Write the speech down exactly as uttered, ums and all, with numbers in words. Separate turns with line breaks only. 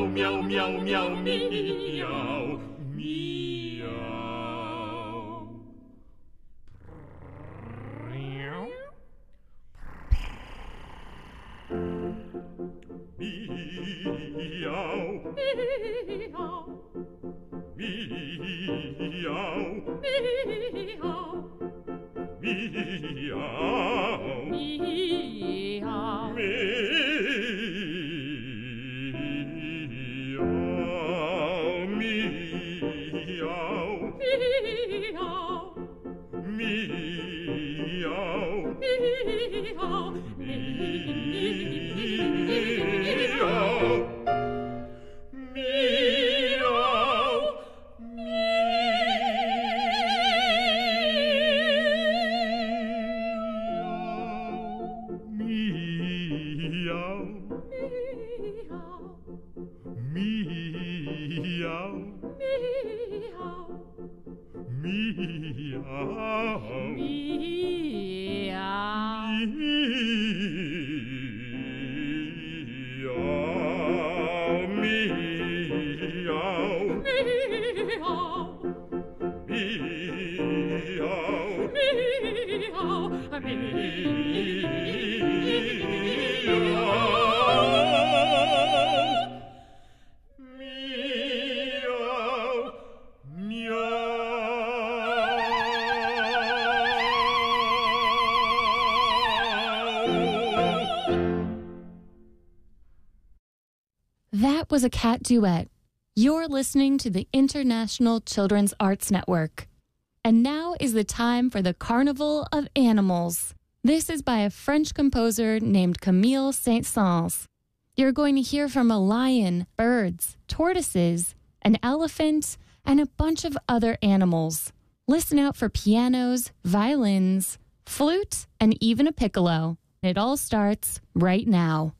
meow, meow, meow, meow, meow. Meow. Meow. Meow. Meow. Meow.
That was a cat duet. You're listening to the International Children's Arts Network. And now is the time for the Carnival of Animals. This is by a French composer named Camille Saint-Saëns. You're going to hear from a lion, birds, tortoises, an elephant, and a bunch of other animals. Listen out for pianos, violins, flute, and even a piccolo. It all starts right now.